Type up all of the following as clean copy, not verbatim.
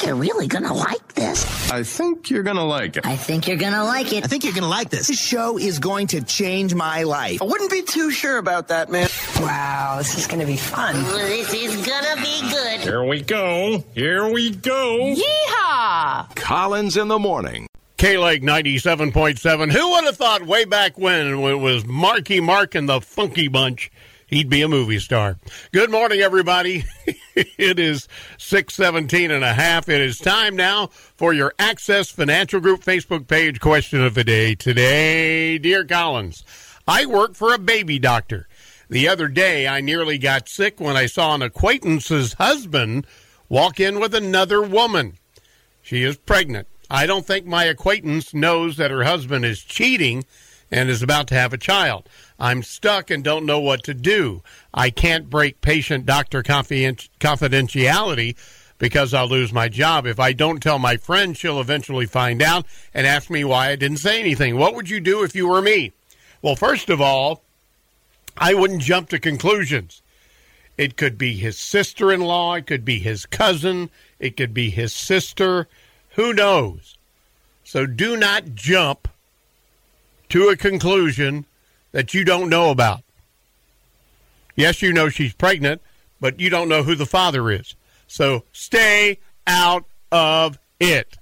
you're really gonna like this. I think you're gonna like it. I think you're gonna like it. I think you're gonna like this. This show is going to change my life. I wouldn't be too sure about that, man. Wow, this is gonna be fun. This is gonna be good. Here we go. Here we go. Yeehaw! Collins in the Morning. K-Lake 97.7. Who would have thought way back when it was Marky Mark and the Funky Bunch, he'd be a movie star. Good morning, everybody. It is 6:17 and a half. It is time now for your Access Financial Group Facebook page question of the day. Today, dear Collins, I work for a baby doctor. The other day, I nearly got sick when I saw an acquaintance's husband walk in with another woman. She is pregnant. I don't think my acquaintance knows that her husband is cheating and is about to have a child. I'm stuck and don't know what to do. I can't break patient-doctor confidentiality because I'll lose my job. If I don't tell my friend, she'll eventually find out and ask me why I didn't say anything. What would you do if you were me? Well, first of all, I wouldn't jump to conclusions. It could be his sister-in-law. It could be his cousin. It could be his sister. Who knows? So do not jump to a conclusion that you don't know about. Yes, you know she's pregnant, but you don't know who the father is. So stay out of it.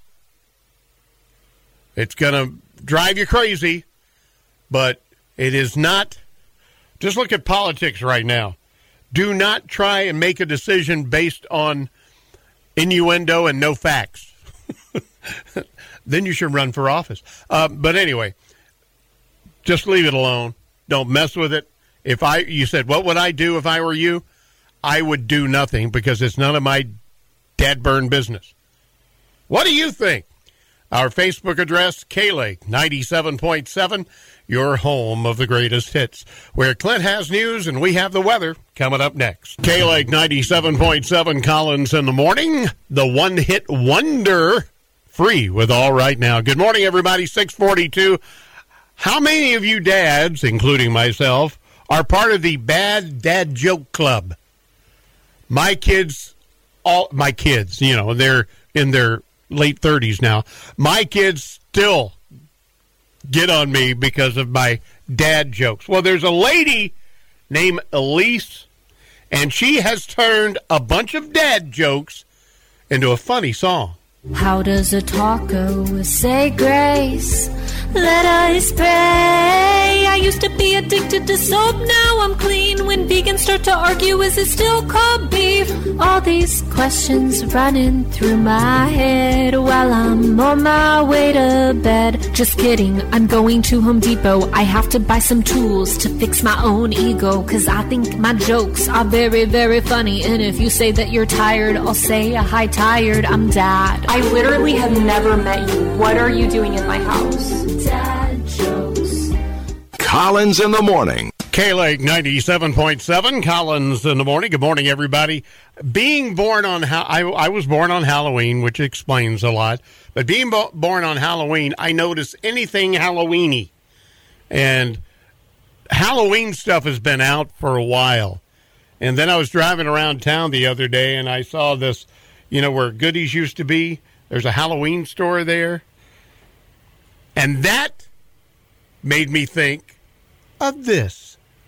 It's going to drive you crazy, but it is not. Just look at politics right now. Do not try and make a decision based on innuendo and no facts. Then you should run for office. But anyway, just leave it alone. Don't mess with it. You said, what would I do if I were you? I would do nothing because it's none of my dad-burn business. What do you think? Our Facebook address, K-Lake 97.7, your home of the greatest hits, where Clint has news and we have the weather coming up next. K-Lake 97.7, Collins in the Morning, the one-hit wonder, free with All Right Now. Good morning, everybody, 6:42. How many of you dads, including myself, are part of the Bad Dad Joke Club? My kids, they're in their late 30s now. My kids still get on me because of my dad jokes. Well, there's a lady named Elise, and she has turned a bunch of dad jokes into a funny song. How does a taco say grace? Let us pray. I used to be addicted to soap, now I'm clean. When vegans start to argue, is it still called beef? All these questions running through my head while I'm on my way to bed. Just kidding, I'm going to Home Depot. I have to buy some tools to fix my own ego, 'cause I think my jokes are very, very funny. And if you say that you're tired, I'll say, hi, tired, I'm dad. I literally have never met you. What are you doing in my house? Dad jokes. Collins in the Morning. K-Lake 97.7, Collins in the Morning. Good morning, everybody. Being born on, I was born on Halloween, which explains a lot. But being born on Halloween, I notice anything Halloween-y. And Halloween stuff has been out for a while. And then I was driving around town the other day, and I saw this, where Goodies used to be. There's a Halloween store there. And that made me think of this.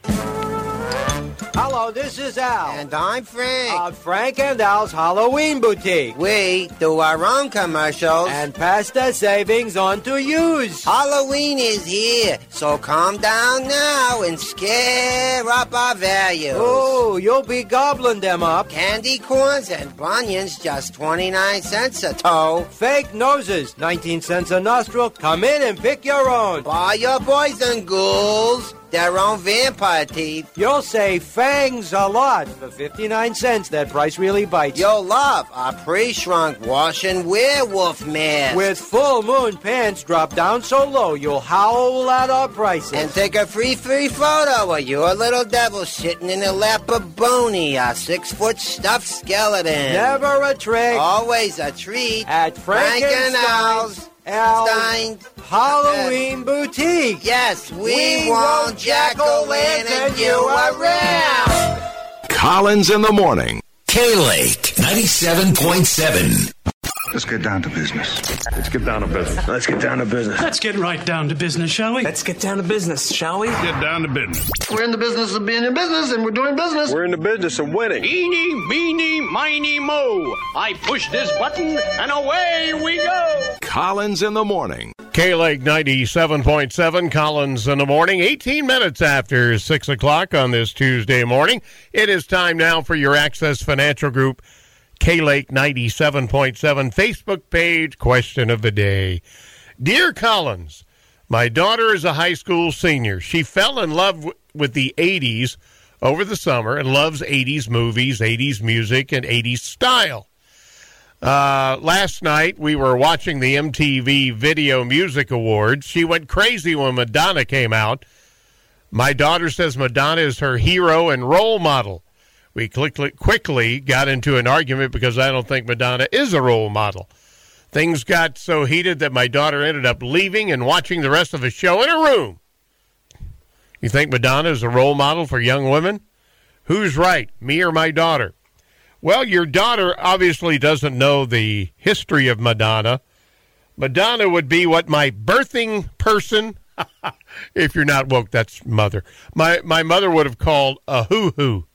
Hello, this is Al. And I'm Frank. Frank and Al's Halloween Boutique. We do our own commercials. And pass the savings on to use. Halloween is here, so calm down now and scare up our values. Oh, you'll be gobbling them up. Candy corns and bunions, just 29 cents a toe. Fake noses, 19 cents a nostril. Come in and pick your own. Buy your boys and ghouls their own vampire teeth. You'll save fangs a lot for 59 cents. That price really bites. You'll love our pre-shrunk wash and werewolf mask. With full moon pants dropped down so low, you'll howl at our prices. And take a free photo of your little devil sitting in the lap of Boney, a 6-foot stuffed skeleton. Never a trick. Always a treat. At Frank and Al's Halloween Boutique. Yes, we want jack-o'-lantern you around. Collins in the Morning. K-Lake 97.7. Let's get down to business. Let's get down to business. Let's get down to business. Let's get right down to business, shall we? Let's get down to business, shall we? Get down to business. We're in the business of being in business, and we're doing business. We're in the business of winning. Eeny, meeny, miny, mo. I push this button, and away we go. Collins in the morning. K-Lake 97.7, Collins in the morning, 18 minutes after 6 o'clock on this Tuesday morning. It is time now for your Access Financial Group K-Lake 97.7 Facebook page question of the day. Dear Collins, my daughter is a high school senior. She fell in love with the 80s over the summer and loves 80s movies, 80s music, and 80s style. Last night, we were watching the MTV Video Music Awards. She went crazy when Madonna came out. My daughter says Madonna is her hero and role model. We quickly got into an argument because I don't think Madonna is a role model. Things got so heated that my daughter ended up leaving and watching the rest of the show in her room. You think Madonna is a role model for young women? Who's right, me or my daughter? Well, your daughter obviously doesn't know the history of Madonna. Madonna would be what my birthing person, if you're not woke, that's mother. My mother would have called a hoo-hoo.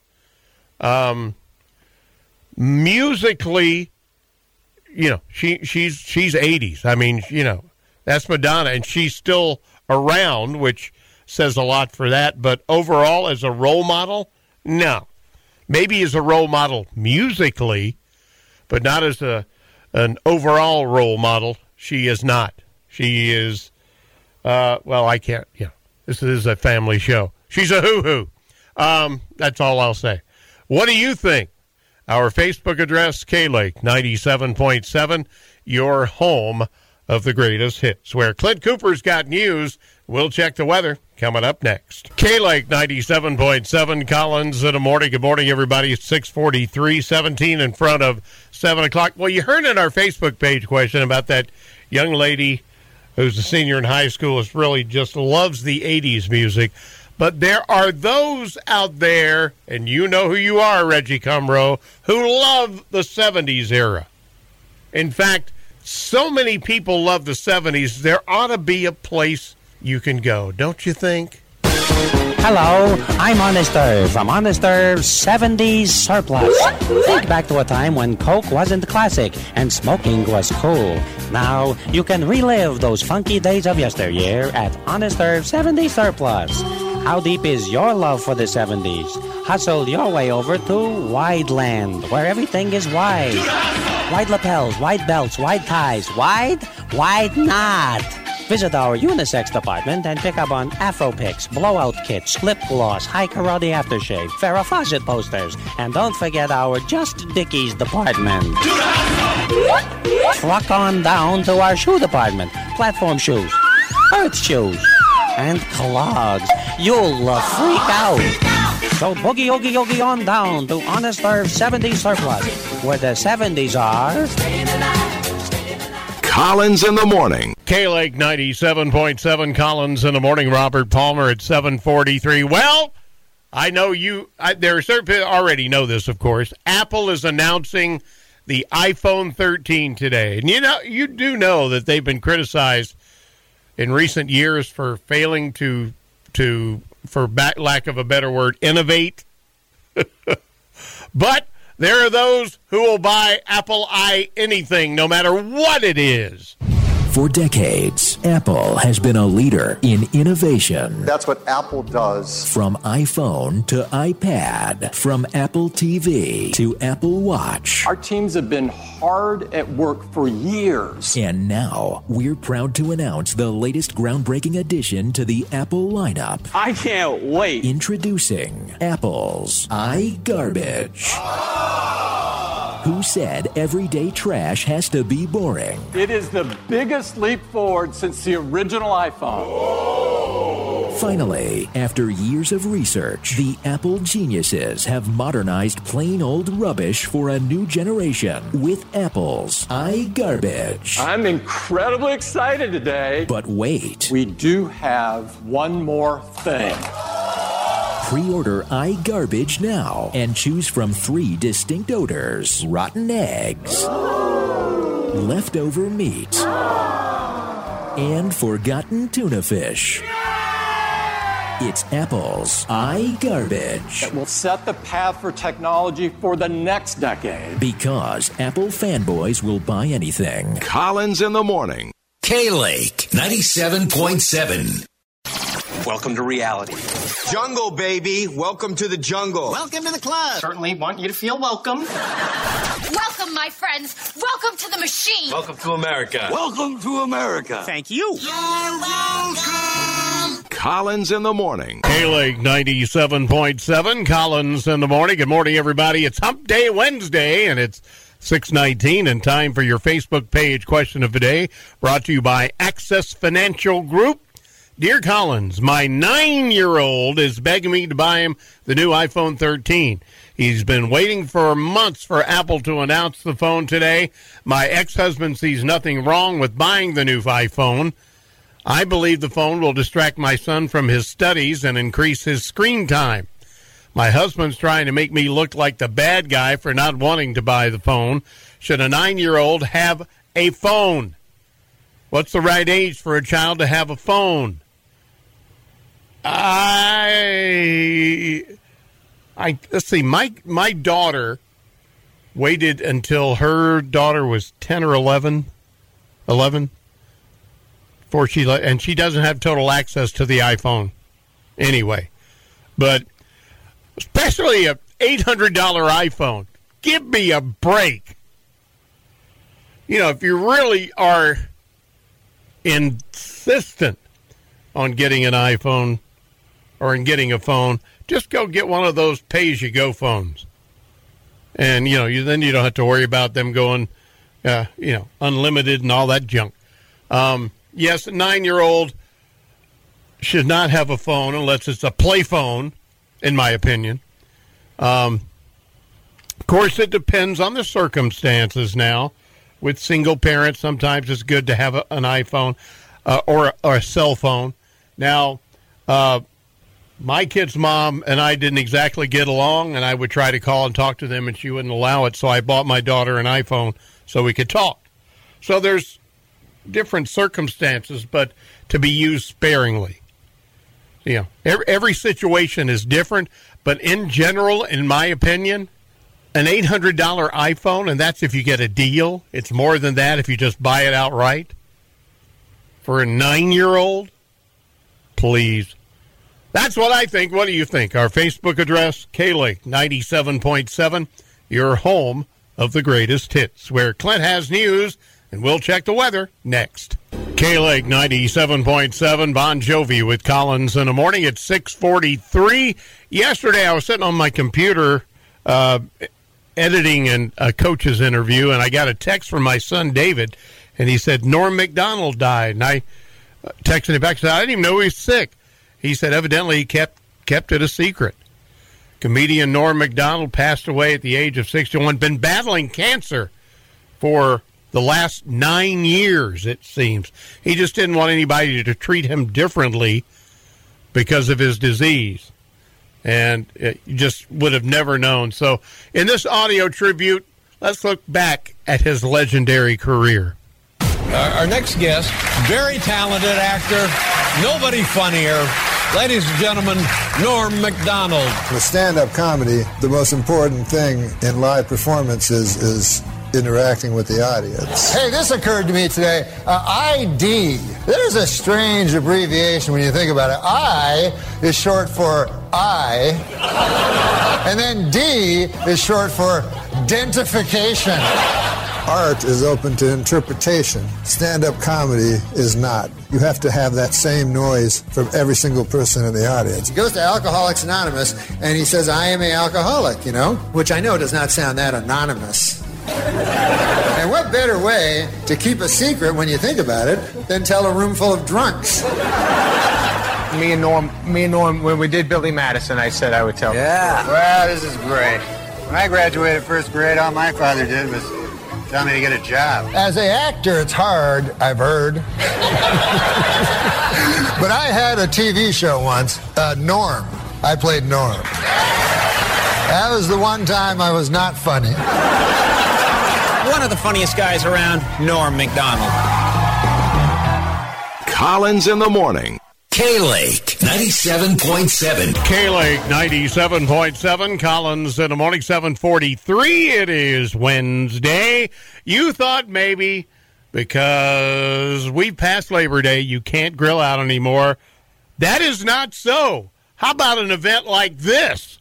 Musically, you know, she's 80s. I mean, you know, that's Madonna, and she's still around, which says a lot for that. But overall, as a role model, no. Maybe as a role model musically, but not as an overall role model. She is not. She is, well, I can't, yeah. This is a family show. She's a hoo-hoo. That's all I'll say. What do you think? Our Facebook address, K-Lake 97.7, your home of the greatest hits, where Clint Cooper's got news. We'll check the weather coming up next. K-Lake 97.7, Collins in the morning. Good morning, everybody. It's 6:43, 17 in front of 7 o'clock. Well, you heard in our Facebook page question about that young lady who's a senior in high school who really just loves the 80s music. But there are those out there, and you know who you are, Reggie Cumro, who love the 70s era. In fact, so many people love the 70s, there ought to be a place you can go, don't you think? Hello, I'm Honest Irv from Honest Irv's 70s Surplus. Think back to a time when Coke wasn't classic and smoking was cool. Now, you can relive those funky days of yesteryear at Honest Irv's 70s Surplus. How deep is your love for the 70s? Hustle your way over to Wideland, where everything is wide. Wide lapels, wide belts, wide ties. Wide? Wide not. Visit our unisex department and pick up on Afro picks, blowout kits, lip gloss, high karate aftershave, Farrah Fawcett posters, and don't forget our Just Dickies department. Truck on down to our shoe department. Platform shoes, earth shoes, and clogs. You'll freak out. So boogie oogie oogie on down to Honest Irv 70s Surplus, where the 70s are. Collins in the morning. K-Lake 97.7, Collins in the morning. Robert Palmer at 7:43. Well, I know there are certain people already know this, of course. Apple is announcing the iPhone 13 today. And you do know that they've been criticized in recent years for failing to lack of a better word, innovate. But there are those who will buy Apple anything, no matter what it is. For decades, Apple has been a leader in innovation. That's what Apple does. From iPhone to iPad, from Apple TV to Apple Watch. Our teams have been hard at work for years. And now, we're proud to announce the latest groundbreaking addition to the Apple lineup. I can't wait. Introducing Apple's iGarbage. Who said everyday trash has to be boring? It is the biggest leap forward since the original iPhone. Finally, after years of research, the Apple geniuses have modernized plain old rubbish for a new generation with Apple's iGarbage. I'm incredibly excited today. But wait. We do have one more thing. Pre-order iGarbage now and choose from 3 distinct odors: rotten eggs, leftover meat, and forgotten tuna fish. It's Apple's iGarbage. That will set the path for technology for the next decade. Because Apple fanboys will buy anything. Collins in the morning. K-Lake 97.7. Welcome to reality. Jungle, baby. Welcome to the jungle. Welcome to the club. Certainly want you to feel welcome. Welcome, my friends. Welcome to the machine. Welcome to America. Welcome to America. Thank you. You're welcome. Collins in the morning. K-Lake 97.7. Collins in the morning. Good morning, everybody. It's Hump Day Wednesday, and it's 6:19, and time for your Facebook page question of the day, brought to you by Access Financial Group. Dear Collins, my 9-year-old is begging me to buy him the new iPhone 13. He's been waiting for months for Apple to announce the phone today. My ex-husband sees nothing wrong with buying the new iPhone. I believe the phone will distract my son from his studies and increase his screen time. My husband's trying to make me look like the bad guy for not wanting to buy the phone. Should a 9-year-old have a phone? What's the right age for a child to have a phone? Let's see. My daughter waited until her daughter was 10 or 11 before and she doesn't have total access to the iPhone anyway. But especially a $800 iPhone. Give me a break. You know, if you really are insistent on getting an iPhone or in getting a phone, just go get one of those pay-as-you-go phones. And, then you don't have to worry about them going, unlimited and all that junk. Yes, a 9-year-old should not have a phone unless it's a play phone, in my opinion. Of course, it depends on the circumstances now. With single parents, sometimes it's good to have an iPhone or a cell phone. Now, my kid's mom and I didn't exactly get along, and I would try to call and talk to them, and she wouldn't allow it, so I bought my daughter an iPhone so we could talk. So there's different circumstances, but to be used sparingly. Every situation is different, but in general, in my opinion, an $800 iPhone, and that's if you get a deal. It's more than that if you just buy it outright. For a 9-year-old, please. That's what I think. What do you think? Our Facebook address, K-Lake 97.7, your home of the greatest hits, where Clint has news, and we'll check the weather next. K-Lake 97.7, Bon Jovi with Collins in the morning at 6:43. Yesterday, I was sitting on my computer editing a coach's interview, and I got a text from my son, David, and he said, Norm Macdonald died. And I texted him back and said, I didn't even know he was sick. He said evidently he kept it a secret. Comedian Norm Macdonald passed away at the age of 61, been battling cancer for the last 9 years, it seems. He just didn't want anybody to treat him differently because of his disease. And you just would have never known. So in this audio tribute, let's look back at his legendary career. Our next guest, very talented actor, nobody funnier. Ladies and gentlemen, Norm Macdonald. With stand-up comedy, the most important thing in live performance is interacting with the audience. Hey, this occurred to me today. ID. There's a strange abbreviation when you think about it. I is short for I, and then D is short for dentification. Art is open to interpretation. Stand-up comedy is not. You have to have that same noise from every single person in the audience. He goes to Alcoholics Anonymous, and he says, I am an alcoholic, which I know does not sound that anonymous. And what better way to keep a secret when you think about it than tell a room full of drunks? Me and Norm, when we did Billy Madison, I said I would tell. Yeah. Well, this is great. When I graduated first grade, all my father did was tell me to get a job. As an actor, it's hard, I've heard. But I had a TV show once, Norm. I played Norm. That was the one time I was not funny. one of the funniest guys around, Norm Macdonald. Collins in the morning. K-Lake 97.7. K-Lake 97.7. Collins in the morning, 7:43. It is Wednesday. You thought maybe because we've passed Labor Day, you can't grill out anymore. That is not so. How about an event like this?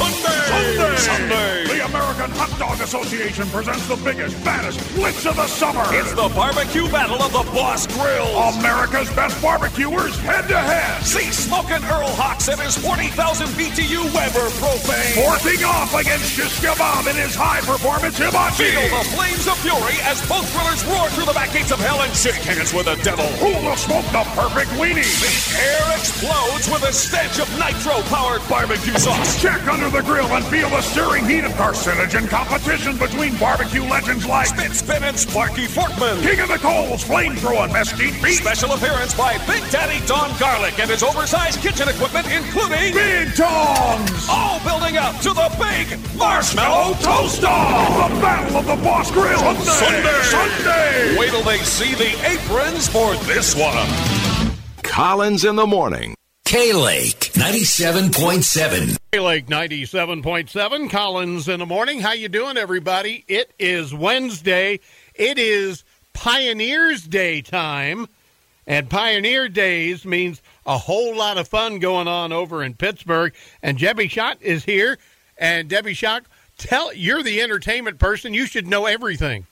Sunday! The American Hot Dog Association presents the biggest, baddest blitz of the summer. It's the barbecue battle of the Boss Grill. America's best barbecuers head-to-head. See Smokin' Earl Hawks and his 40,000 BTU Weber propane. Forcing off against Shish Kebab and his high-performance hibachi. Feel the flames of fury as both grillers roar through the back gates of hell and shake hands with the devil. Who will smoke the perfect weenie? The air explodes with a stench of nitro-powered barbecue sauce. Check under the grill and feel the searing heat of carcinogen competition between barbecue legends like Spin and Sparky Forkman, King of the Coals, flamethrowing mesquite beef. Special appearance by Big Daddy Don Garlic and his oversized kitchen equipment, including Big Tongs. All building up to the big Marshmallow Toast-Off. The Battle of the Boss Grill. Sunday. Wait till they see the aprons for this one. Collins in the morning. K-Lake 97.7. K-Lake 97.7. Collins in the morning. How you doing, everybody? It is Wednesday. It is Pioneers Day time. And Pioneer Days means a whole lot of fun going on over in Pittsburgh. And Debbie Schott is here. And Debbie Schott, you're the entertainment person. You should know everything.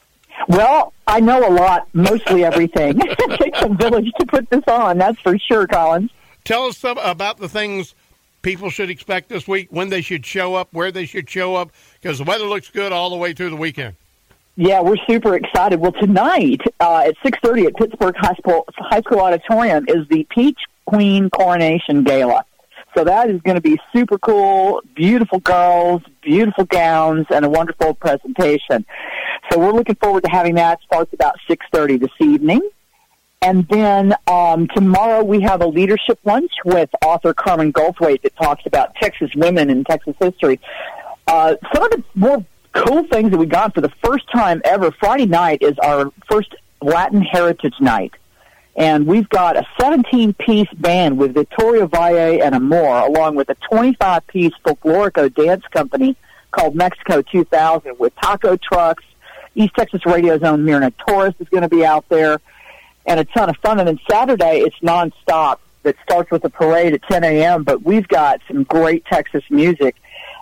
Well, I know a lot, mostly everything. It takes a village to put this on, that's for sure, Collins. Tell us about the things people should expect this week, when they should show up, where they should show up, because the weather looks good all the way through the weekend. Yeah, we're super excited. Well, tonight at 6:30 at Pittsburgh High School Auditorium is the Peach Queen Coronation Gala. So that is going to be super cool, beautiful girls, beautiful gowns, and a wonderful presentation. So we're looking forward to having that. It starts about 6:30 this evening. And then tomorrow we have a leadership lunch with author Carmen Goldthwait that talks about Texas women and Texas history. Some of the more cool things that we got for the first time ever, Friday night is our first Latin Heritage Night. And we've got a 17-piece band with Victoria Valle and Amor, along with a 25-piece folklorico dance company called Mexico 2000 with taco trucks. East Texas Radio's own Myrna Torres is going to be out there. And a ton of fun. And then Saturday, it's nonstop. It starts with a parade at 10 a.m., but we've got some great Texas music.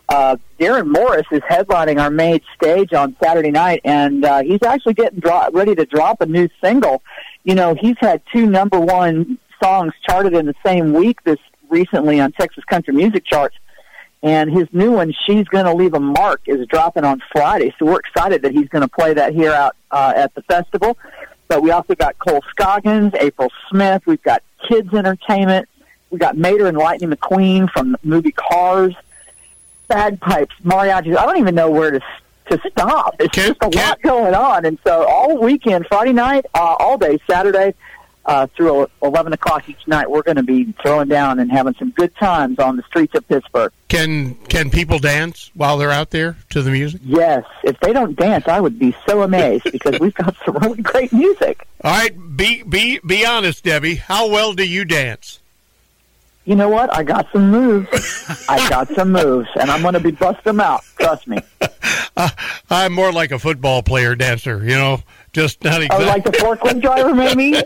Darren Morris is headlining our main stage on Saturday night, and he's actually getting ready to drop a new single. You know, he's had 2 number-1 songs charted in the same week this recently on Texas Country Music Charts. And his new one, She's Gonna Leave a Mark, is dropping on Friday. So we're excited that he's going to play that here out at the festival. But we also got Cole Scoggins, April Smith. We've got kids entertainment. We've got Mater and Lightning McQueen from the movie Cars. Bagpipes, mariachis. I don't even know where to stop. It's just a lot going on. And so all weekend, Friday night, all day, Saturday, through 11 o'clock each night, we're going to be throwing down and having some good times on the streets of Pittsburgh. Can people dance while they're out there to the music? Yes. If they don't dance, I would be so amazed because we've got some really great music. All right, be honest, Debbie. How well do you dance? You know what? I got some moves. And I'm going to be busting them out. Trust me. I'm more like a football player dancer, you know, just not exactly. Oh, like the forklift driver, maybe?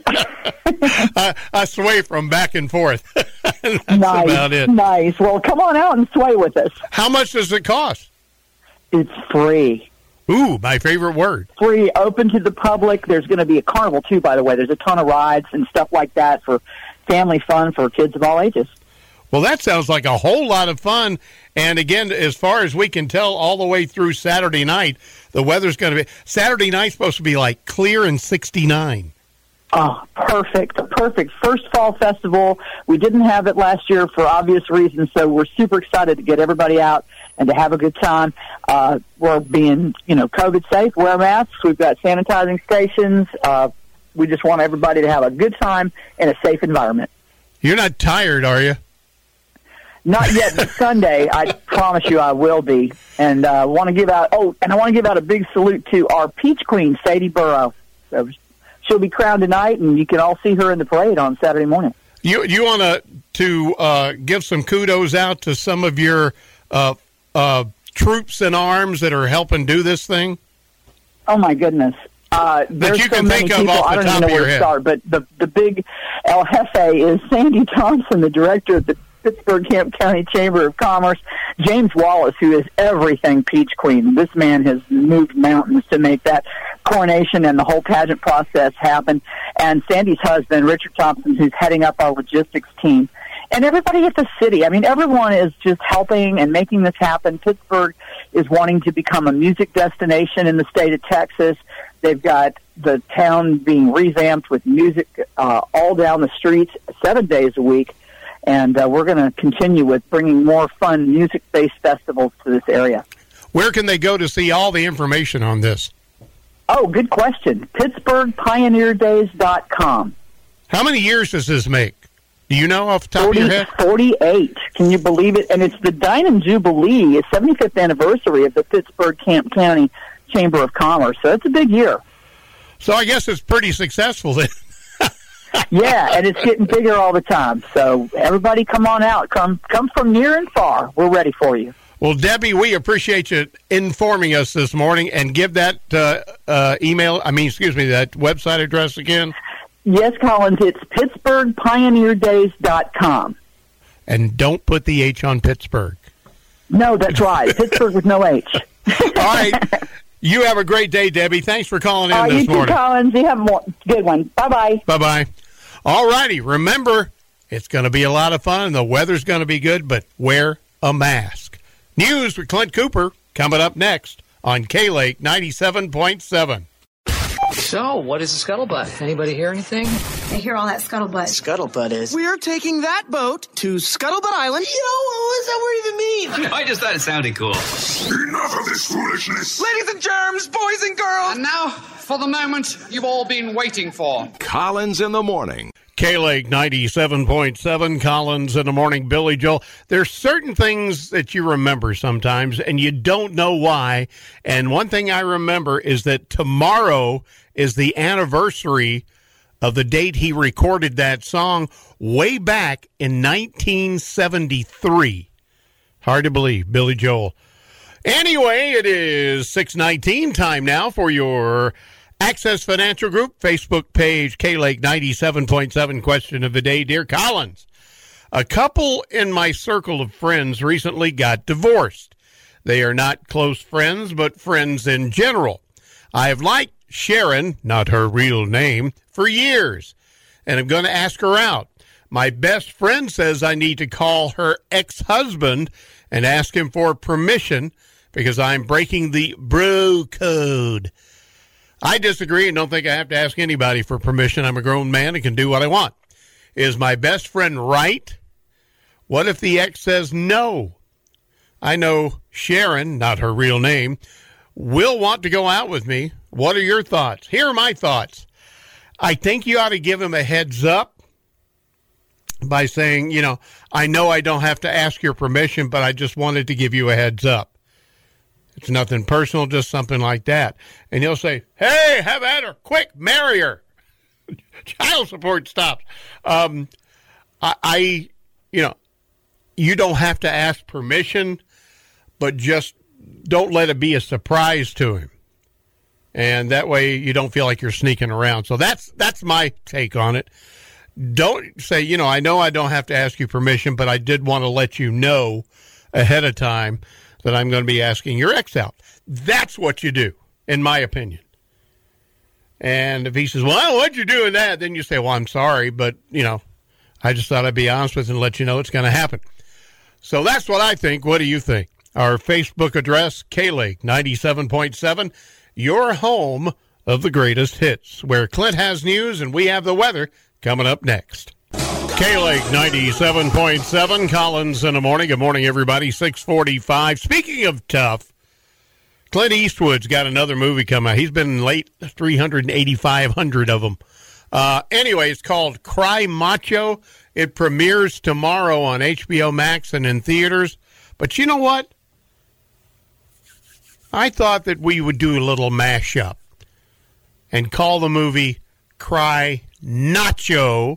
I sway from back and forth. That's nice, about it. Nice. Well, come on out and sway with us. How much does it cost? It's free. Ooh, my favorite word. Free, open to the public. There's going to be a carnival, too, by the way. There's a ton of rides and stuff like that for family fun for kids of all ages. Well, that sounds like a whole lot of fun. And again, as far as we can tell, all the way through Saturday night, the weather's going to be... Saturday night's supposed to be like clear and 69. Oh, perfect. First fall festival. We didn't have it last year for obvious reasons, so we're super excited to get everybody out and to have a good time. We're being, COVID safe, wear masks. We've got sanitizing stations. We just want everybody to have a good time in a safe environment. You're not tired, are you? Not yet, but Sunday, I promise you I will be. And I want to give out a big salute to our Peach Queen, Sadie Burrow. So she'll be crowned tonight, and you can all see her in the parade on Saturday morning. You want to give some kudos out to some of your troops in arms that are helping do this thing? Oh, my goodness. There's you so can many think of people, off the I don't top even know of your where to head. start, but the big El Jefe is Sandy Thompson, the director of the Pittsburgh-Kent County Chamber of Commerce. James Wallace, who is everything Peach Queen. This man has moved mountains to make that coronation and the whole pageant process happen. And Sandy's husband, Richard Thompson, who's heading up our logistics team. And everybody at the city. I mean, everyone is just helping and making this happen. Pittsburgh is wanting to become a music destination in the state of Texas. They've got the town being revamped with music all down the streets 7 days a week. And we're going to continue with bringing more fun music-based festivals to this area. Where can they go to see all the information on this? Oh, good question. PittsburghPioneerDays.com. How many years does this make? Do you know off the top of your head? 48. Can you believe it? And it's the Diamond Jubilee, 75th anniversary of the Pittsburgh-Kent County Chamber of Commerce. So it's a big year. So I guess it's pretty successful then. Yeah, and it's getting bigger all the time. So everybody come on out. Come from near and far. We're ready for you. Well, Debbie, we appreciate you informing us this morning, and give that that website address again. Yes, Collins, it's PittsburghPioneerDays.com. And don't put the H on Pittsburgh. No, that's right. Pittsburgh with no H. All right. You have a great day, Debbie. Thanks for calling in this you too, morning. Collins. You have a good one. Bye-bye. Bye-bye. All righty. Remember, it's going to be a lot of fun, and the weather's going to be good, but wear a mask. News with Clint Cooper coming up next on K-Lake 97.7. So, what is a scuttlebutt? Anybody hear anything? I hear all that scuttlebutt. Scuttlebutt is... We're taking that boat to Scuttlebutt Island. Yo, what does that word even mean? I just thought it sounded cool. Enough of this foolishness. Ladies and germs, boys and girls. And now, for the moment you've all been waiting for. Collins in the Morning. K-Lake 97.7, Collins in the Morning, Billy Joel. There's certain things that you remember sometimes, and you don't know why. And one thing I remember is that tomorrow is the anniversary of the date he recorded that song way back in 1973. Hard to believe, Billy Joel. Anyway, it is 6:19 time now for your Access Financial Group Facebook page, K-Lake 97.7 question of the day. Dear Collins, a couple in my circle of friends recently got divorced. They are not close friends, but friends in general. I have liked Sharon, not her real name, for years, and I'm going to ask her out. My best friend says I need to call her ex-husband and ask him for permission because I'm breaking the bro code. I disagree and don't think I have to ask anybody for permission. I'm a grown man and can do what I want. Is my best friend right? What if the ex says no? I know Sharon, not her real name, will want to go out with me. What are your thoughts? Here are my thoughts. I think you ought to give him a heads up by saying, I know I don't have to ask your permission, but I just wanted to give you a heads up. It's nothing personal, just something like that. And he'll say, hey, have at her. Quick, marry her. Child support stops. You don't have to ask permission, but just don't let it be a surprise to him. And that way you don't feel like you're sneaking around. So that's my take on it. Don't say, I know I don't have to ask you permission, but I did want to let you know ahead of time that I'm going to be asking your ex out. That's what you do, in my opinion. And if he says, well, why'd you doing that? Then you say, well, I'm sorry, but, I just thought I'd be honest with you and let you know it's going to happen. So that's what I think. What do you think? Our Facebook address, K-Lake 97.7, your home of the greatest hits, where Clint has news and we have the weather coming up next. K-Lake 97.7, Collins in the Morning. Good morning, everybody. 6:45. Speaking of tough, Clint Eastwood's got another movie coming out. He's been late 385 of them. Anyway, it's called Cry Macho. It premieres tomorrow on HBO Max and in theaters. But you know what? I thought that we would do a little mashup and call the movie Cry Nacho,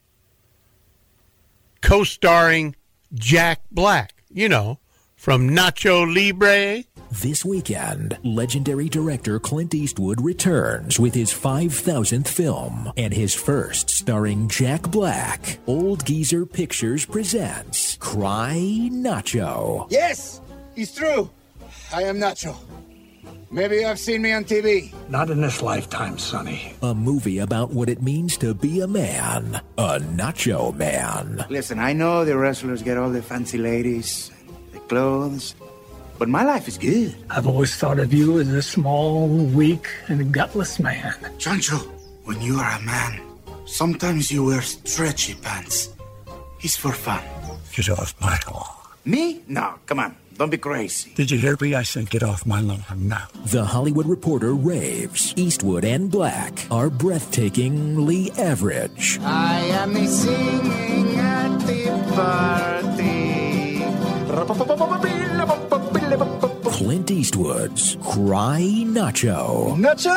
co-starring Jack Black, from Nacho Libre. This weekend, legendary director Clint Eastwood returns with his 5,000th film and his first starring Jack Black. Old Geezer Pictures presents Cry Nacho. Yes, it's true. I am Nacho. Maybe you have seen me on TV. Not in this lifetime, Sonny. A movie about what it means to be a man, a Nacho man. Listen, I know the wrestlers get all the fancy ladies, the clothes, but my life is good. I've always thought of you as a small, weak, and gutless man. Chancho, when you are a man, sometimes you wear stretchy pants. It's for fun. Get off my lawn. Me? No, come on. Don't be crazy. Did you hear me? I said get off my lawn now. The Hollywood Reporter raves. Eastwood and Black are breathtakingly average. I am singing at the party. Clint Eastwood's Cry Nacho. Nacho!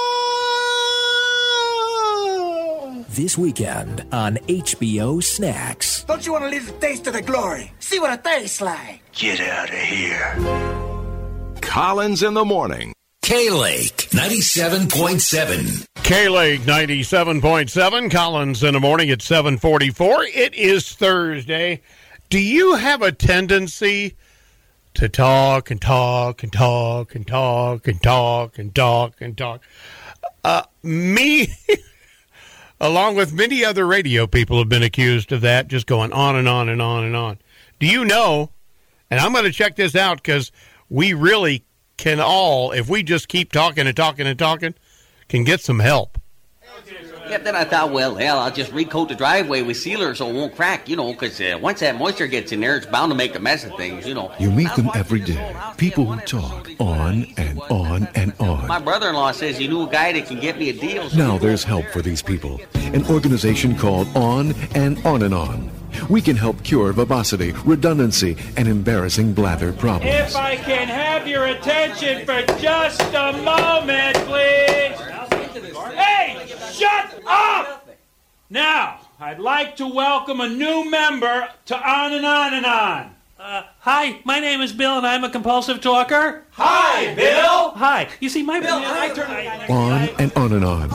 This weekend on HBO Snacks. Don't you want a little taste of the glory? See what it tastes like. Get out of here. Collins in the Morning. K-Lake 97.7. K-Lake 97.7. Collins in the Morning at 7:44. It is Thursday. Do you have a tendency to talk and talk and talk and talk and talk and talk and talk? Me... along with many other radio people, have been accused of that, just going on and on and on and on. Do you know, and I'm going to check this out because we really can all, if we just keep talking and talking and talking, can get some help. Yeah, then I thought, well, hell, I'll just recoat the driveway with sealer so it won't crack, because once that moisture gets in there, it's bound to make a mess of things, You meet them every day. People who talk on and on and on. My brother-in-law says he knew a guy that can get me a deal. Now there's help for these people. An organization called On and On and On. We can help cure verbosity, redundancy, and embarrassing blather problems. If I can have your attention for just a moment, please. Hey, shut up! Now, I'd like to welcome a new member to On and On and On. Hi, my name is Bill, and I'm a compulsive talker. Hi, Bill! Hi. You see, my Bill, On and on and on.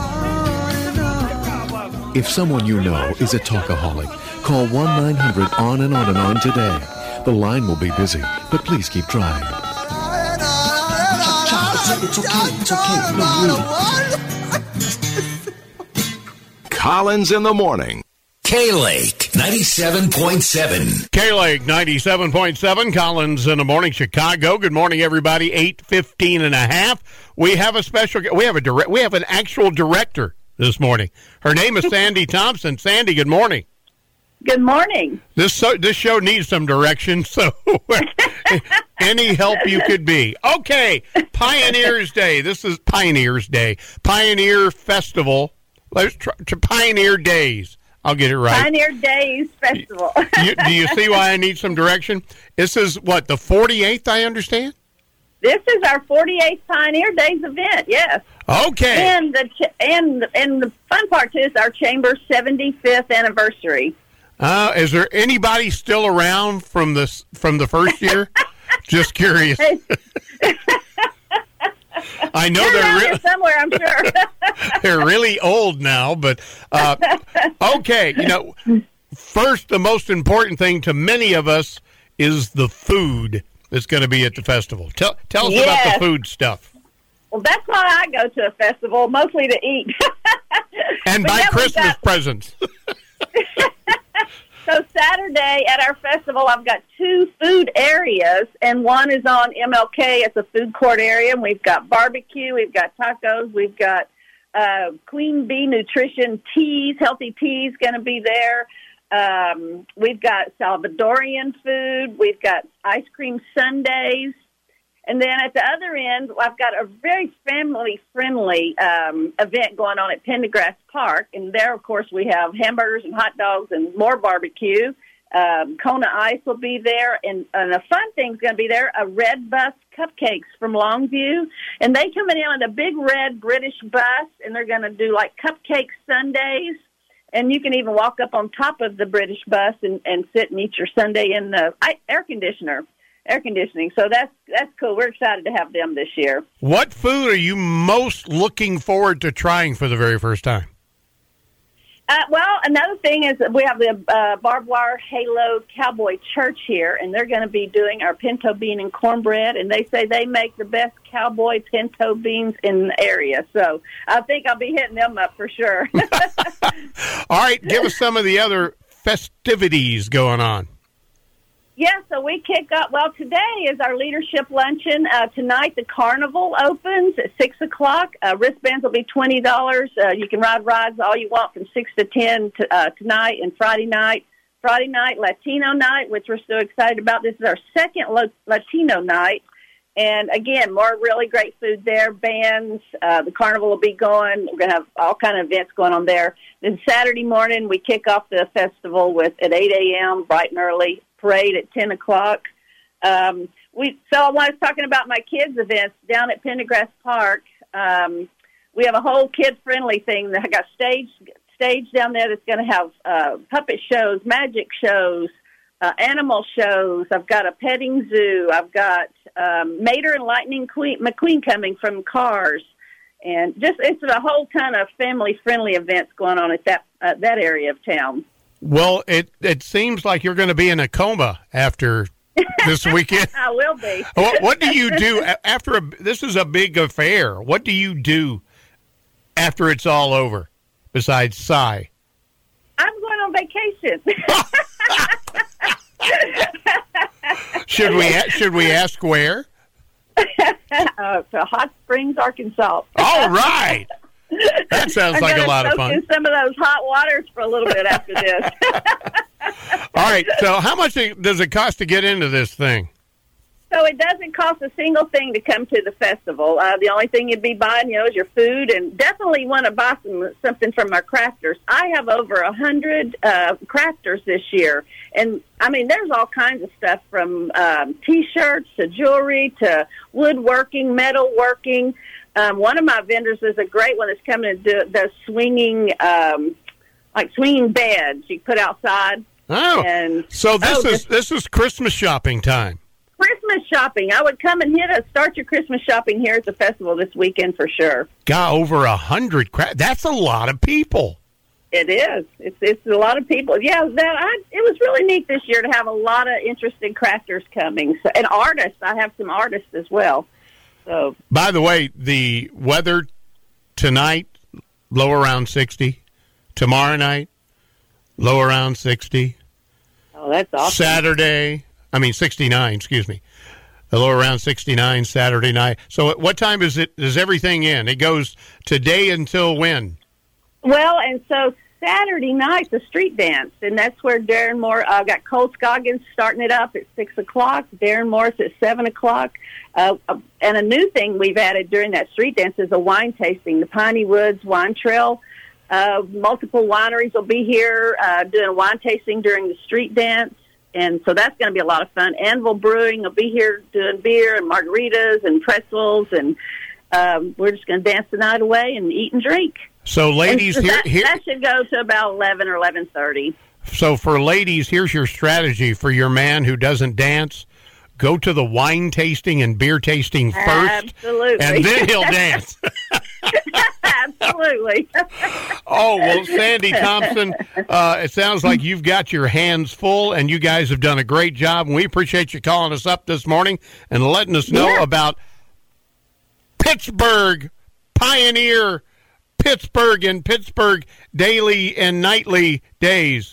If someone you know is a talkaholic, call 1-900-ON and on today. The line will be busy, but please keep trying. It's okay. No, really. Collins in the Morning. K-Lake 97.7. K-Lake 97.7. Collins in the Morning, Chicago. Good morning, everybody. 8:15 and a half. We have a special. We have an actual director this morning. Her name is Sandy Thompson. Sandy, good morning. Good morning. This show needs some direction, so any help you could be. Okay, Pioneers Day. This is Pioneers Day. Pioneer Festival. Let's try to Pioneer Days. I'll get it right. Pioneer Days Festival. Do you see why I need some direction? This is, what, the 48th, I understand? This is our 48th Pioneer Days event, yes. Okay. And the fun part, too, is our Chamber's 75th anniversary. Is there anybody still around from the first year? Just curious. I know they're really somewhere, I'm sure. they're really old now, but okay. First, the most important thing to many of us is the food that's going to be at the festival. Tell us about the food stuff. Well, that's why I go to a festival, mostly to eat. And buy Christmas presents. So Saturday at our festival, I've got 2 food areas, and one is on MLK. It's a food court area, and we've got barbecue, we've got tacos, we've got Queen Bee Nutrition teas, healthy teas going to be there. We've got Salvadorian food. We've got ice cream sundaes. And then at the other end, I've got a very family-friendly event going on at Pendergrass Park. And there, of course, we have hamburgers and hot dogs and more barbecue. Kona Ice will be there. And a fun thing's going to be there, a Red Bus Cupcakes from Longview. And they come in on a big red British bus, and they're going to do like cupcake sundaes. And you can even walk up on top of the British bus and sit and eat your sundae in the air conditioning. So that's cool. We're excited to have them this year. What food are you most looking forward to trying for the very first time? Well, another thing is that we have the Barbed Wire Halo Cowboy Church here, and they're going to be doing our pinto bean and cornbread, and they say they make the best cowboy pinto beans in the area. So I think I'll be hitting them up for sure. All right, give us some of the other festivities going on. Yeah, so we kick up. Well, today is our leadership luncheon. Tonight, the carnival opens at 6 o'clock. Wristbands will be $20. You can ride rides all you want from 6 to 10 tonight and Friday night. Friday night, Latino night, which we're so excited about. This is our second Latino night. And, again, more really great food there, bands. The carnival will be going. We're going to have all kind of events going on there. Then Saturday morning, we kick off the festival at 8 a.m., bright and early. Parade at 10 o'clock. So I was talking about my kids' events down at Pendergrass Park. We have a whole kid-friendly thing. I got stage down there that's going to have puppet shows, magic shows, animal shows. I've got a petting zoo. I've got Mater and Lightning McQueen coming from Cars. And it's a whole ton of family-friendly events going on at that area of town. Well, it seems like you're going to be in a coma after this weekend. I will be. What do you do after this is a big affair? What do you do after it's all over besides sigh? I'm going on vacation. Should we ask where? To Hot Springs, Arkansas. All right. That sounds like a lot of fun. I'm going to soak in some of those hot waters for a little bit after this. All right. So how much does it cost to get into this thing? So it doesn't cost a single thing to come to the festival. The only thing you'd be buying, is your food, and definitely want to buy something from our crafters. I have over 100 crafters this year, and I mean, there's all kinds of stuff from T-shirts to jewelry to woodworking, metalworking. One of my vendors is a great one that's coming to do the swinging beds you put outside. Oh, and so this is Christmas shopping time. Christmas shopping. I would come and start your Christmas shopping here at the festival this weekend for sure. Got over 100. That's a lot of people. It is. It's a lot of people. Yeah, it was really neat this year to have a lot of interested crafters coming. So, and artists. I have some artists as well. So, by the way, the weather tonight, low around 60. Tomorrow night, low around 60. Oh, that's awesome. 69, excuse me. The low around 69 Saturday night. So at what time is everything in? It goes today until when? Well, and so Saturday night, the street dance, and that's where Darren Moore got Cole Scoggins starting it up at 6 o'clock. Darren Morris at 7 o'clock. And a new thing we've added during that street dance is a wine tasting. The Piney Woods Wine Trail. Multiple wineries will be here doing a wine tasting during the street dance. And so that's going to be a lot of fun. Anvil Brewing will be here doing beer and margaritas and pretzels. And we're just going to dance the night away and eat and drink. So, ladies, that should go to about 11 or 11:30. So, for ladies, here's your strategy for your man who doesn't dance. Go to the wine tasting and beer tasting first. Absolutely. And then he'll dance. Absolutely. Oh, well, Sandy Thompson, it sounds like you've got your hands full, and you guys have done a great job. And we appreciate you calling us up this morning and letting us know about Pittsburgh Pioneer Pittsburgh and Pittsburgh daily and nightly days.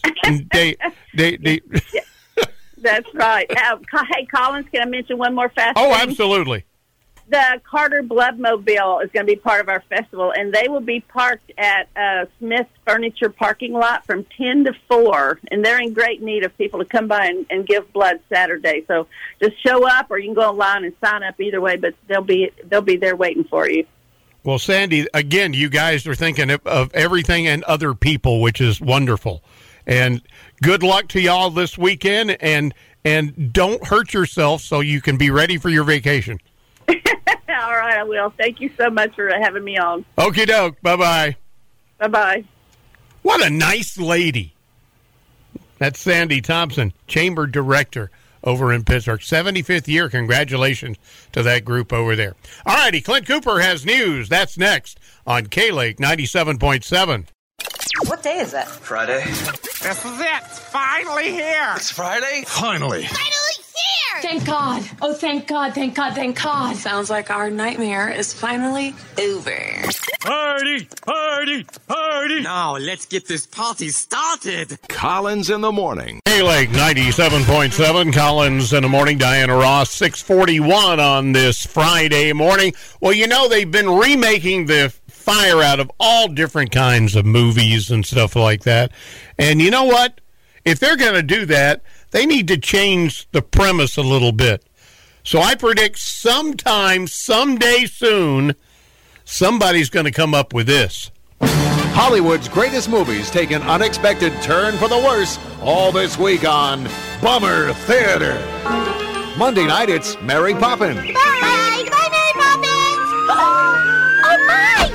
That's right. Hey, Collins, can I mention one more fast thing? thing? Absolutely. the Carter Bloodmobile is going to be part of our festival, and they will be parked at Smith's Furniture parking lot from 10 to 4, and they're in great need of people to come by and give blood Saturday. So just show up, or you can go online and sign up either way, but they'll be there waiting for you. Well, Sandy, again, you guys are thinking of everything and other people, which is wonderful. And good luck to y'all this weekend, and don't hurt yourself so you can be ready for your vacation. All right, I will. Thank you so much for having me on. Okie doke. Bye-bye. Bye-bye. What a nice lady. That's Sandy Thompson, Chamber Director over in Pittsburgh. 75th year. Congratulations to that group over there. All righty, Clint Cooper has news. That's next on K-Lake 97.7. What day is it? Friday. This is it. It's finally here. It's Friday? Finally here. Thank God. Oh, thank God, thank God, thank God. Sounds like our nightmare is finally over. Party, party, party. Now, let's get this party started. Collins in the morning. K-Lake 97.7, Collins in the morning. Diana Ross, 6:41 on this Friday morning. Well, you know, they've been remaking the Fire out of all different kinds of movies and stuff like that. And you know what? If they're going to do that, they need to change the premise a little bit. So I predict sometime, someday soon, somebody's going to come up with this. Hollywood's greatest movies take an unexpected turn for the worse all this week on Bummer Theater. Monday night, it's Mary Poppins. Bye! Bye, Mary Poppins! Oh, my!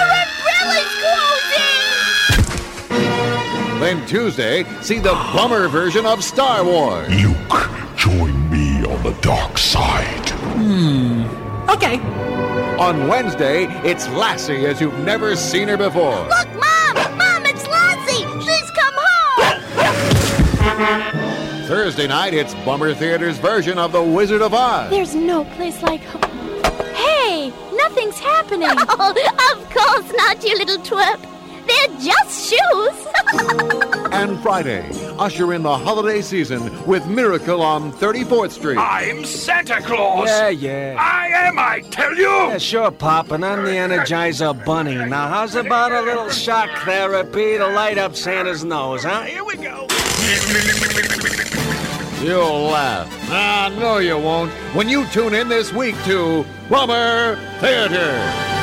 Our umbrella's closing! Then Tuesday, see the bummer version of Star Wars. Luke, join me on the dark side. Okay. On Wednesday, it's Lassie as you've never seen her before. Look, Mom! Mom, it's Lassie! Please come home! Thursday night, it's Bummer Theater's version of The Wizard of Oz. There's no place like home. Hey, nothing's happening. Oh, of course not, you little twerp. They're just shoes. And Friday, usher in the holiday season with Miracle on 34th Street. I'm Santa Claus. Yeah. I am, I tell you. Yeah, sure, Pop, and I'm the Energizer Bunny. Now, how's about a little shock therapy to light up Santa's nose, huh? Here we go. You'll laugh. No, you won't. When you tune in this week to Bummer Theater.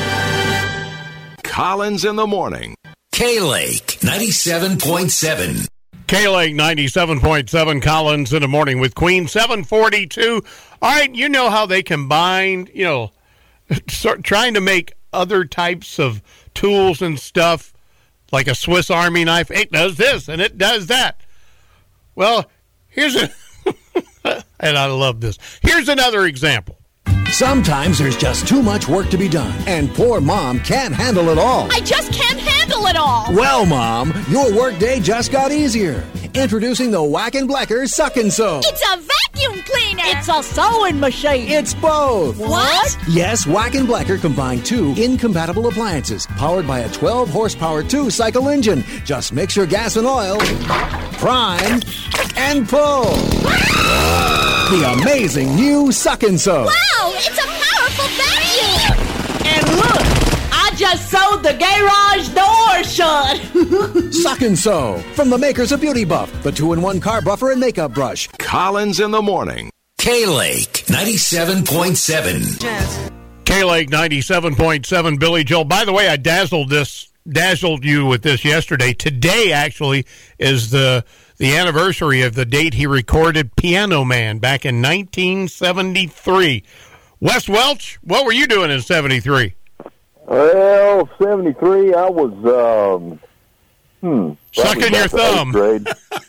Collins in the morning. K-Lake 97.7. K-Lake 97.7, Collins in the morning with Queen, 742. All right, you know how they combined, trying to make other types of tools and stuff, like a Swiss Army knife. It does this and it does that. Well, here's and I love this. Here's another example. Sometimes there's just too much work to be done, and poor Mom can't handle it all. I just can't handle it all. Well, Mom, your workday just got easier. Introducing the Whack & Blacker Suck and Sew. It's a vacuum cleaner. It's a sewing machine. It's both. What? Yes, Whack & Blacker combine two incompatible appliances powered by a 12-horsepower two-cycle engine. Just mix your gas and oil, prime, and pull. The amazing new Suck and Sew. Wow, it's a powerful vacuum. And look, I just sewed the garage door shut. Suck and Sew, from the makers of Beauty Buff, the 2-in-1 car buffer and makeup brush. Collins in the morning. K-Lake 97.7. K-Lake 97.7, Billy Joel. By the way, I dazzled you with this yesterday. Today, actually, is the anniversary of the date he recorded Piano Man back in 1973. Wes Welch, what were you doing in 73? Well, 73, I was, sucking your thumb. Grade.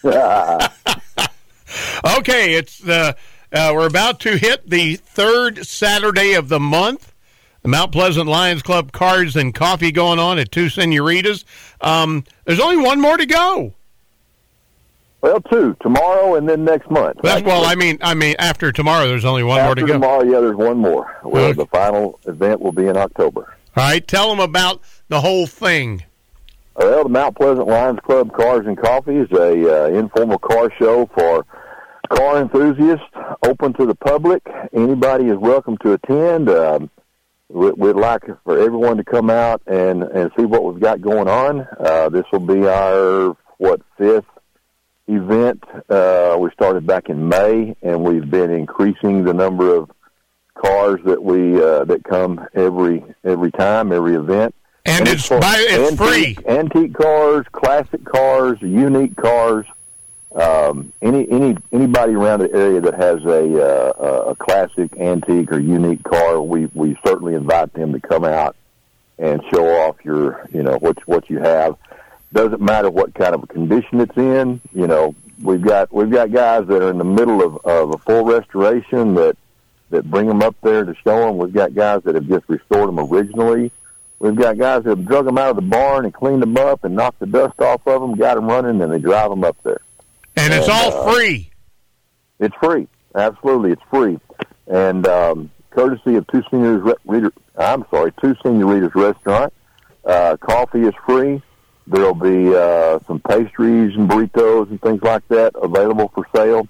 Okay, it's we're about to hit the third Saturday of the month. The Mount Pleasant Lions Club Cards and Coffee going on at Two Senoritas. There's only one more to go. Well, 2 tomorrow and then next month. I mean, after tomorrow, there's only one more to go. After tomorrow, yeah, there's one more. Well, Okay. The final event will be in October. All right, tell them about the whole thing. Well, the Mount Pleasant Lions Club Cars and Coffee is a informal car show for car enthusiasts, open to the public. Anybody is welcome to attend. We'd like for everyone to come out and see what we've got going on. This will be our, fifth event. We started back in May, and we've been increasing the number of cars that come every time, every event. And it's free. Antique cars, classic cars, unique cars. Anybody around the area that has a classic, antique, or unique car, we certainly invite them to come out and show off what you have. Doesn't matter what kind of a condition it's in. We've got guys that are in the middle of a full restoration that bring them up there to show them. We've got guys that have just restored them originally. We've got guys that have drug them out of the barn and cleaned them up and knocked the dust off of them, got them running, and they drive them up there. And it's all free. It's free. Absolutely, it's free. And courtesy of Two Senior Readers Restaurant, coffee is free. There'll be some pastries and burritos and things like that available for sale.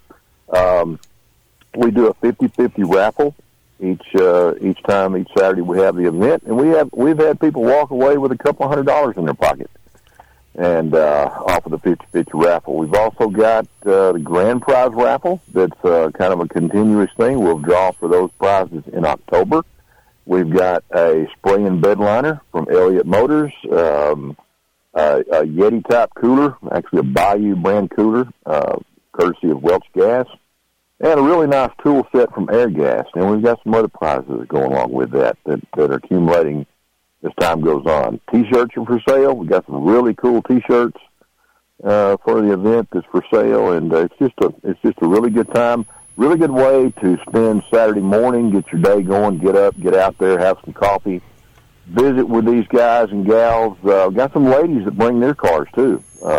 We do a 50-50 raffle each Saturday we have the event, and we've had people walk away with a couple $100 in their pocket, and off of the 50-50 raffle. We've also got the grand prize raffle. That's kind of a continuous thing. We'll draw for those prizes in October. We've got a spray and bed liner from Elliott Motors, a Yeti type cooler, actually a Bayou brand cooler, courtesy of Welch Gas. And a really nice tool set from Air Gas. And we've got some other prizes that go along with that are accumulating as time goes on. T-shirts are for sale. We've got some really cool T-shirts for the event that's for sale. And it's just a really good time, really good way to spend Saturday morning, get your day going, get up, get out there, have some coffee, visit with these guys and gals. Got some ladies that bring their cars, too.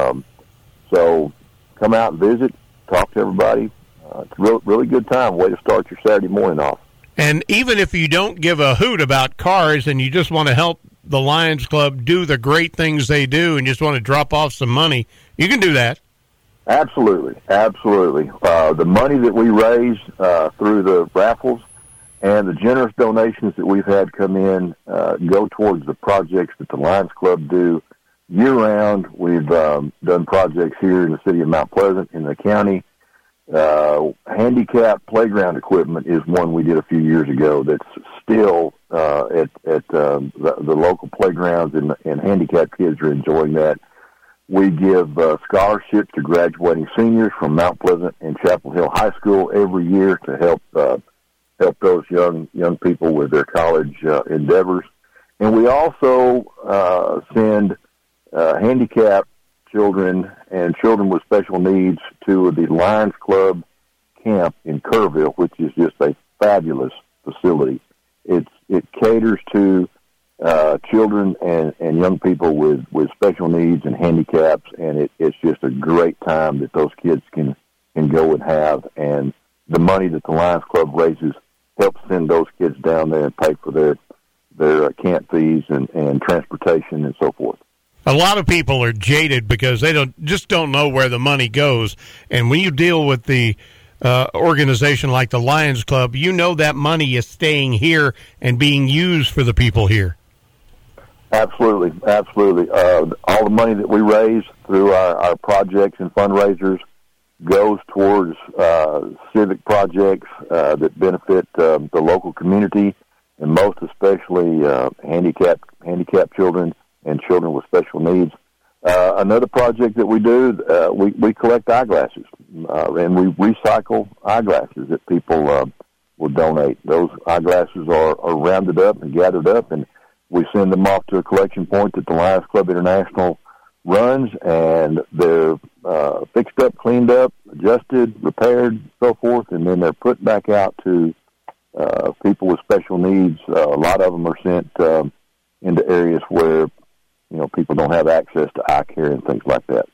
So come out and visit, talk to everybody. It's a really good time, way to start your Saturday morning off. And even if you don't give a hoot about cars and you just want to help the Lions Club do the great things they do and just want to drop off some money, you can do that. Absolutely. The money that we raise through the raffles and the generous donations that we've had come in go towards the projects that the Lions Club do year-round. We've done projects here in the city of Mount Pleasant, in the county. Handicap playground equipment is one we did a few years ago that's still at the local playgrounds, and handicapped kids are enjoying that. We give scholarships to graduating seniors from Mount Pleasant and Chapel Hill High School every year to help those young people with their college endeavors. And we also send handicapped children and children with special needs to the Lions Club camp in Kerrville, which is just a fabulous facility. It caters to children and young people with special needs and handicaps, and it's just a great time that those kids can go and have. And the money that the Lions Club raises helps send those kids down there and pay for their camp fees and transportation and so forth. A lot of people are jaded because they don't know where the money goes. And when you deal with the organization like the Lions Club, you know that money is staying here and being used for the people here. Absolutely. All the money that we raise through our projects and fundraisers goes towards civic projects that benefit the local community, and most especially handicapped children and children with special needs. Another project that we do, we collect eyeglasses, and we recycle eyeglasses that people will donate. Those eyeglasses are rounded up and gathered up, and we send them off to a collection point that the Lions Club International runs, and they're fixed up, cleaned up, adjusted, repaired, so forth, and then they're put back out to people with special needs. A lot of them are sent into areas where people don't have access to eye care and things like that.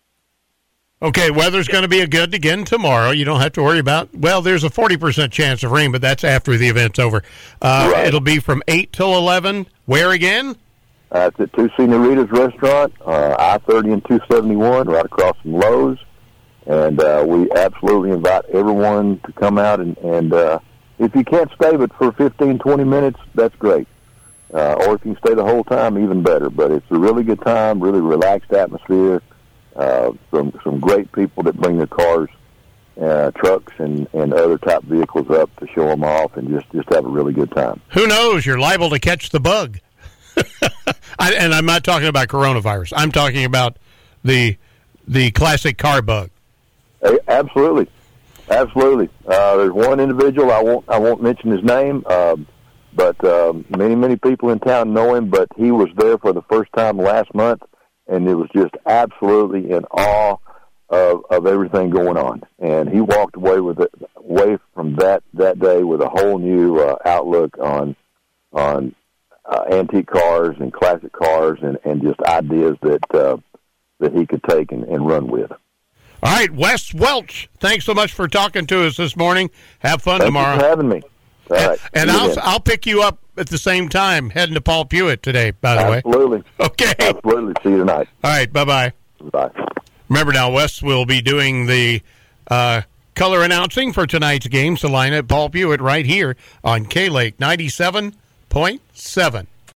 Okay, weather's going to be good again tomorrow. You don't have to worry about, there's a 40% chance of rain, but that's after the event's over. Right. It'll be from 8 till 11. Where again? It's at Two Senioritas Restaurant, I-30 and 271, right across from Lowe's. And we absolutely invite everyone to come out. And if you can't stay but for 15, 20 minutes, that's great. Or if you can stay the whole time, even better. But it's a really good time, really relaxed atmosphere. Some great people that bring their cars, trucks, and other type vehicles up to show them off and just have a really good time. Who knows? You're liable to catch the bug. And I'm not talking about coronavirus. I'm talking about the classic car bug. Absolutely. There's one individual, I won't mention his name, but many people in town know him, but he was there for the first time last month, and it was just absolutely in awe of everything going on. And he walked away from that day with a whole new outlook on antique cars and classic cars and just ideas that he could take and run with. All right, Wes Welch, thanks so much for talking to us this morning. Have fun tomorrow. Thanks for having me. All right. And I'll pick you up at the same time, heading to Paul Pewitt today, by the way. Absolutely. Okay. Absolutely. See you tonight. All right, bye-bye. Bye. Remember now, Wes will be doing the color announcing for tonight's game, Salina at Paul Pewitt right here on K-Lake 97.7.